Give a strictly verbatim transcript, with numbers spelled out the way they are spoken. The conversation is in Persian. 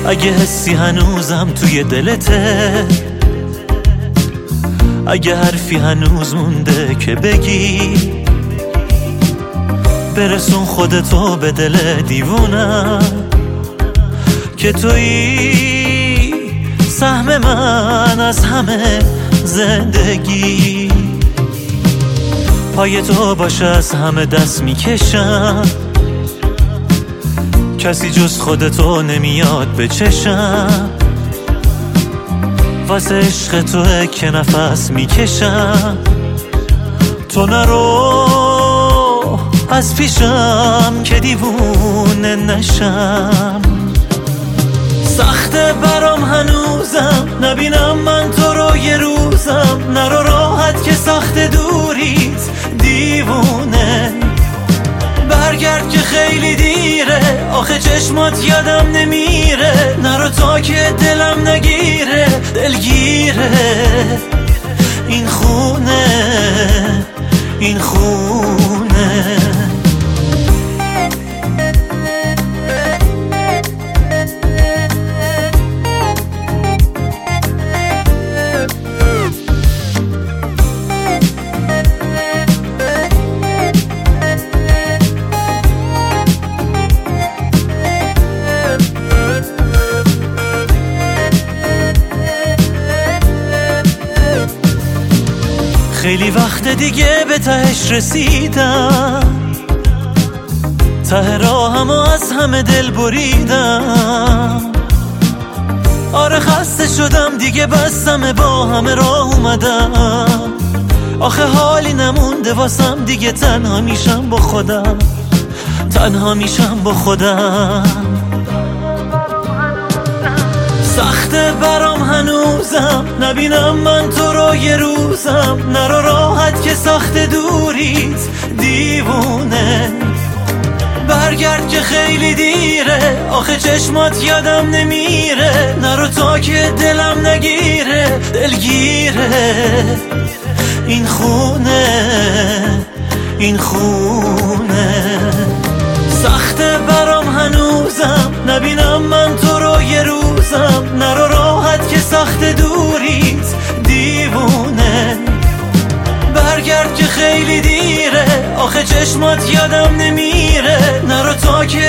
اگه حسی هنوزم توی دلته، اگه حرفی هنوز مونده که بگی، برسون خودتو به دل دیوونم که تویی سهم من از همه زندگی. پای تو باشه از همه دست میکشم، کسی جز خودتو نمیاد به چشم، واسه عشق توه که نفس میکشم. تو نرو از پیشم که دیوونه نشم، سخته برام هنوزم نبینم من تو رو یه روزم. نرو راحت که سخت دوریت دیوونه، برگرد که خیلی دیره، آخه چشمات یادم نمیره. نرو تا که دلم نگیره، دلگیره این خونه، این خونه. خیلی وقت دیگه به تهش رسیدم، ته راهم و از همه دل بریدم. آره خسته شدم دیگه، بستم با همه راه اومدم. آخه حالی نمونده واسم دیگه، تنها میشم با خودم، تنها میشم با خودم. سخته برام هنوزم نبینم من تو رو یه روزم. نرو راحت که سخت دوریت دیوونه، برگرد که خیلی دیره، آخه چشمات یادم نمیره. نرو تا که دلم نگیره، دلگیره این خونه، این خونه. سخته برام هنوزم نبینم من تو رو یه روزم. نرو راحت که سخت دوریت دیوونه، برگرد که خیلی دیره، آخه چشمات یادم نمیره. نرو تا که